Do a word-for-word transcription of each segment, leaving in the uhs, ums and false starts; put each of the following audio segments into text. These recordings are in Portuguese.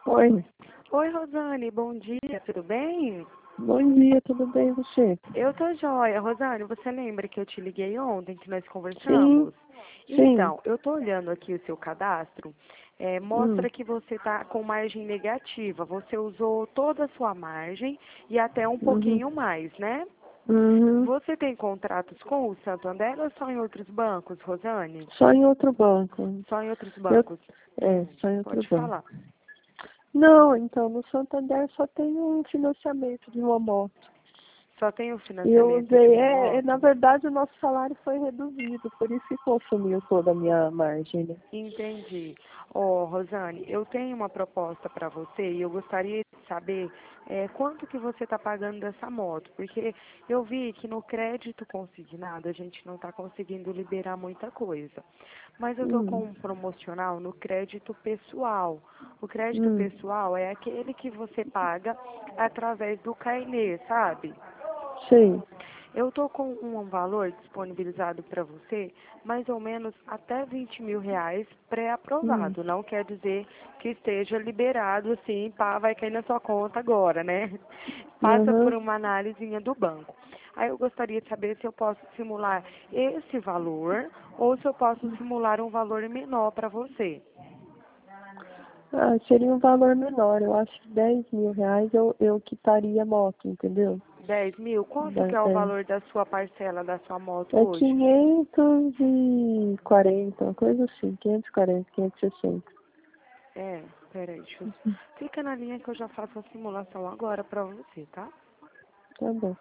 Oi, Oi, Rosane, bom dia, tudo bem? bom dia, tudo bem você? Eu tô joia. Rosane, você lembra que eu te liguei ontem, que nós Sim, conversamos? sim. Então, eu tô olhando aqui o seu cadastro, é, Hum, mostra que você tá com margem negativa. Você usou toda a sua margem e até um uhum, pouquinho mais, né? uhum. Você tem contratos com o Santander ou só em outros bancos, Rosane? Só em outro banco. Só em outros Eu, bancos? é, Hum, só em outro pode banco. falar. Não, então no Santander só tem um financiamento de uma moto. Só tem o E eu financiamento de usei, uma é, é, na moto? verdade o nosso salário foi reduzido, por isso que consumiu toda a minha margem, né? Entendi. Ó, Rosane, eu tenho uma proposta para você e eu gostaria de saber é, quanto que você está pagando dessa moto, porque eu vi que no crédito consignado a gente não está conseguindo liberar muita coisa. Mas eu estou com Hum, um promocional no crédito pessoal. O crédito hum, pessoal é aquele que você paga através do carnê, sabe? sei. Eu estou com um valor disponibilizado para você, mais ou menos até vinte mil reais Hum, pré-aprovado. Não quer dizer que esteja liberado assim, pá, vai cair na sua conta agora, né? Passa por uhum. uma análisinha do banco. Aí eu gostaria de saber se eu posso simular esse valor ou se eu posso simular um valor menor para você. Ah, seria um valor menor, eu acho que dez mil reais eu, eu quitaria a moto, entendeu? Dez mil? Quanto que Da- é o É, valor da sua parcela da sua moto é hoje? quinhentos e quarenta, uma coisa assim, quinhentos e quarenta, quinhentos e sessenta. É, peraí, deixa eu... Fica na linha que eu já faço a simulação agora pra você, tá? Tá bom.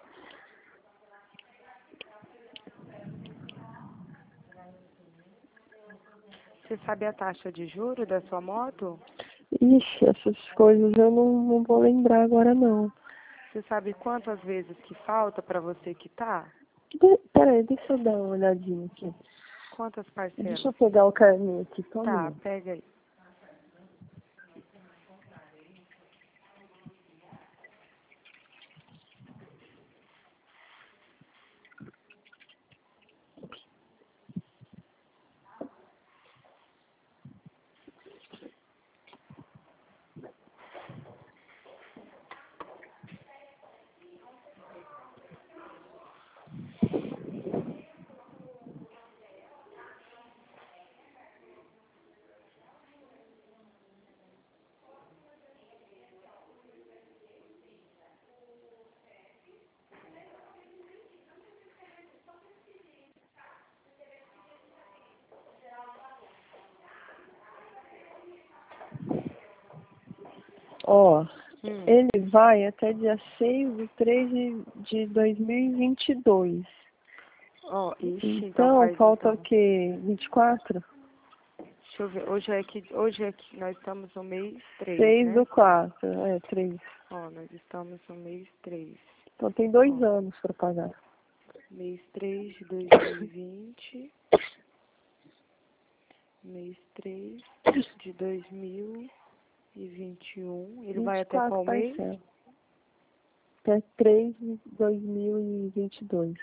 Você sabe a taxa de juro da sua moto? Ixi, essas coisas eu não, não vou lembrar agora não. Você sabe quantas vezes que falta pra você quitar? De, peraí, deixa eu dar uma olhadinha aqui. Quantas Deixa eu parcelas? pegar o carnê aqui, só um Tá, minuto. pega aí. Ó, Hum, ele vai até dia seis de três de, de dois mil e vinte e dois. ó, ixi, então Então, faz falta o então. quê? vinte e quatro? Deixa eu ver, hoje é que, hoje é que nós estamos no mês três, seis do né? quatro, é, três. Ó, nós estamos no mês três. Então tem dois Ó, anos para pagar. mês três de dois mil e vinte, mês três de dois mil e vinte e um. Ele vai vinte e até quatro qual mês? parcelas. Até três de dois mil e vinte e dois.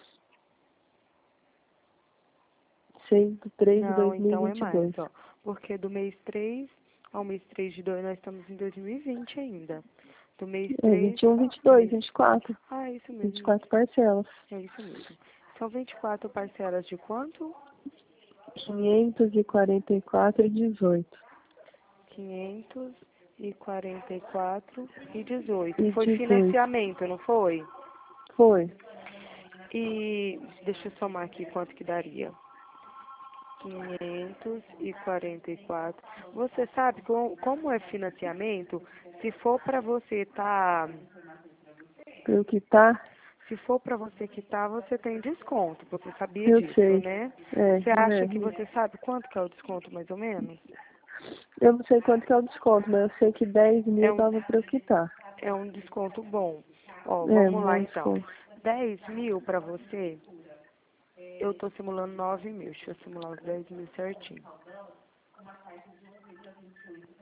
seis de três de Não, dois mil e então é vinte e mais, dois. ó. Porque do mês três ao mês três de dois nós estamos em dois mil e vinte ainda. Do mês É, três vinte e um, vinte e ao dois, mês... vinte e quatro. Ah, é isso vinte e mesmo. quatro parcelas. É isso mesmo. São vinte e quatro parcelas de quanto? quinhentos e quarenta e quatro e dezoito. Quinhentos e quarenta e quatro e dezoito. E Foi dezoito. financiamento, não foi? Foi. E deixa eu somar aqui quanto que daria. Quinhentos e quarenta e quatro. Você sabe com- como é financiamento? Se for para você tá, Pelo que tá, se for para você quitar, você tem desconto. Você sabia eu disso, sei. né? É, Você acha que é. você sabe quanto que é o desconto mais ou menos? Eu não sei quanto que é o desconto, mas eu sei que dez É mil um, dava pra eu quitar. é um desconto bom. Ó, É, um vamos lá bom então. desconto. Dez mil para você, eu tô simulando nove mil. Deixa eu simular os dez mil certinho.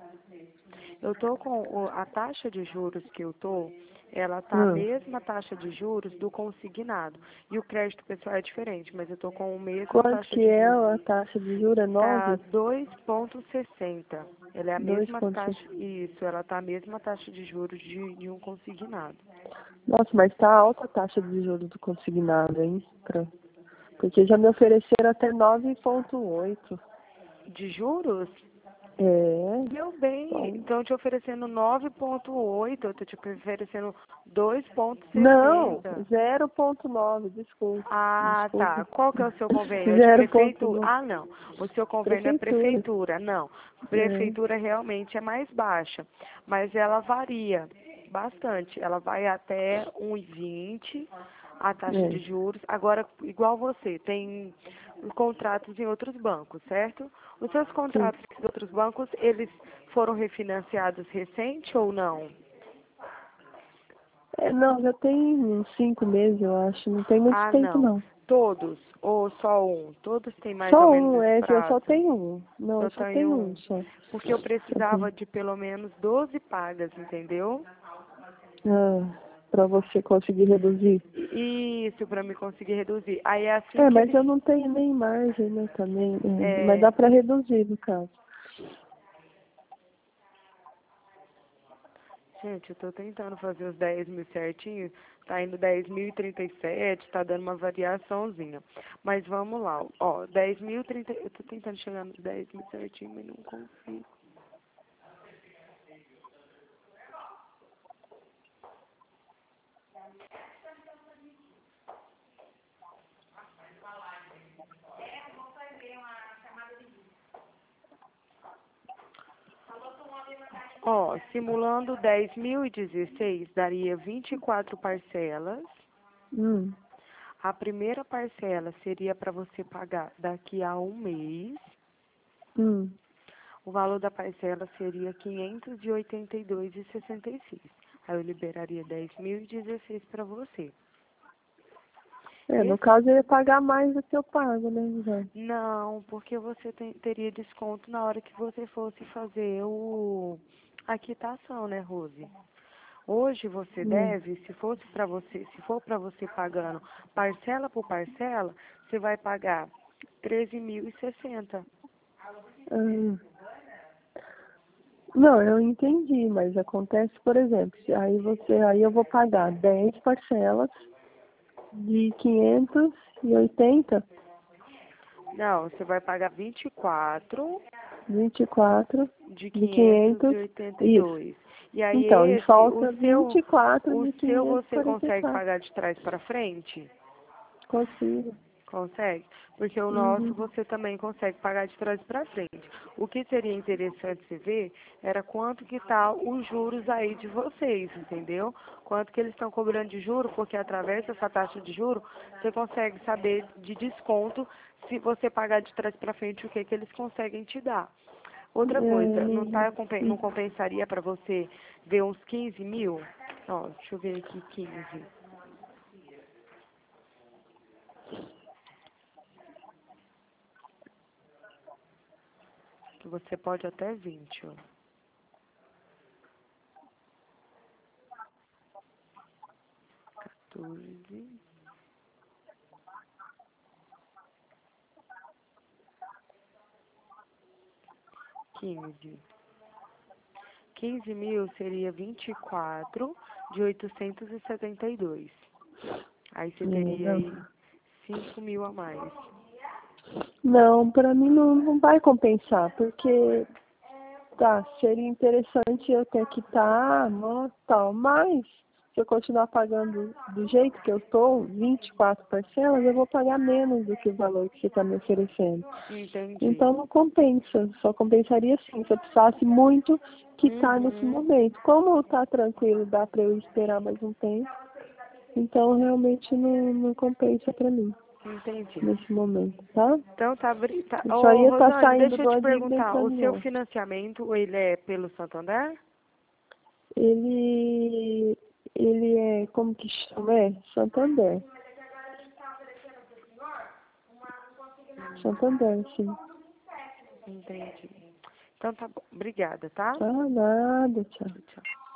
Eu tô com o- a taxa de juros que eu tô, ela tá a Hum. mesma taxa de juros do consignado. E o crédito pessoal é diferente, mas eu tô com a mesma Quanto taxa que de é juros. a taxa de juros? É Tá nove? dois vírgula sessenta. Ela é a dois mesma ponto taxa, seis. isso, ela tá a mesma taxa de juros de, de um consignado. Nossa, mas tá alta a taxa de juros do consignado, hein? Pra- Porque já me ofereceram até nove ponto oito. De juros? É, Meu bem, então... estão te oferecendo nove vírgula oito, eu tô te oferecendo dois vírgula Não, sessenta. zero ponto nove, desculpa. Ah, tá. Desculpa. Qual que é o seu convênio? É de zero ponto prefeitura? nove. Ah, não. O seu convênio é Prefeitura. prefeitura. Não. É. Prefeitura realmente é mais baixa, mas ela varia bastante. Ela vai até um vírgula vinte a taxa de É. juros. Agora, igual você, tem contratos em outros bancos, certo? Os seus Sim. contratos em outros bancos, eles foram refinanciados recente ou não? É, não, já tem uns cinco meses, eu acho. Não tem muito Ah, tempo, não. não. Todos ou só um? Todos têm mais ou Só menos um, esse é que eu só prazo? tenho um. Não, Só eu só tenho tenho um, um. só. Porque eu Só tenho. precisava de pelo menos doze pagas, entendeu? Ah, pra você conseguir reduzir. Isso, para me conseguir reduzir. Aí é assim É, que mas eles. eu não tenho nem margem, né, também. É, mas É... dá pra reduzir, no caso. Gente, eu tô tentando fazer os dez mil certinho. Tá indo dez mil e trinta e sete, tá dando uma variaçãozinha. Mas vamos lá. Ó, dez mil e trinta. Eu tô tentando chegar nos dez mil certinho, mas não consigo. Ó, simulando dez mil e dezesseis, daria vinte e quatro parcelas. Hum, A primeira parcela seria para você pagar daqui a um mês. hum. O valor da parcela seria quinhentos e oitenta e dois reais e sessenta e seis. Aí eu liberaria dez mil e dezesseis para você. É, no Esse, caso eu ia pagar mais do que eu pago, né, já. não, porque você tem- teria desconto na hora que você fosse fazer o, a quitação, né, Rose? Hoje você Hum. deve, se fosse para você, se for para você pagando parcela por parcela, você vai pagar treze mil e sessenta. Ah. Não, eu entendi, mas acontece, por exemplo, se aí você, aí eu vou pagar dez parcelas de quinhentos e oitenta, Não, você vai pagar vinte e quatro vinte e quatro de de quinhentos e quinhentos, oitenta e isso. dois. E aí Então, e esse, o falta vinte seu, e quatro o de seu quinhentos e você quarenta e consegue quatro. pagar de trás para frente? Consigo. Consegue? Porque o nosso Uhum. você também consegue pagar de trás para frente. O que seria interessante você ver era quanto que tá os juros aí de vocês, entendeu? Quanto que eles estão cobrando de juro, porque através dessa taxa de juro você consegue saber de desconto se você pagar de trás para frente o que que eles conseguem te dar. Outra É, coisa, não, não, tá, compen- não compensaria para você ver uns quinze mil? Ó, deixa eu ver aqui, quinze. Que você pode até vinte, ó. quatorze. quinze. quinze mil seria vinte e quatro de oitocentos e setenta e dois. Aí você é, teria não. aí cinco mil a mais. Não, para mim não, não vai compensar, porque tá, seria interessante eu ter que estar, tá, tal, mas se eu continuar pagando do jeito que eu estou, vinte e quatro parcelas, eu vou pagar menos do que o valor que você está me oferecendo. Entendi. Então não compensa, só compensaria sim, se eu precisasse muito quitar nesse Uhum. momento. Como tá tranquilo, dá para eu esperar mais um tempo, então realmente não, não compensa para mim Entendi. nesse momento, tá? Então tá, bri- tá. Eu só Ô, ia estar Rosane, saindo deixa de eu te uma dívida e perguntar, o entrando em seu outra. financiamento, ele é pelo Santander? Ele, ele é, como que chama? É Santander. Santander, sim. Entendi. Então tá bom. Obrigada, tá? Ah, nada, tchau. Tchau.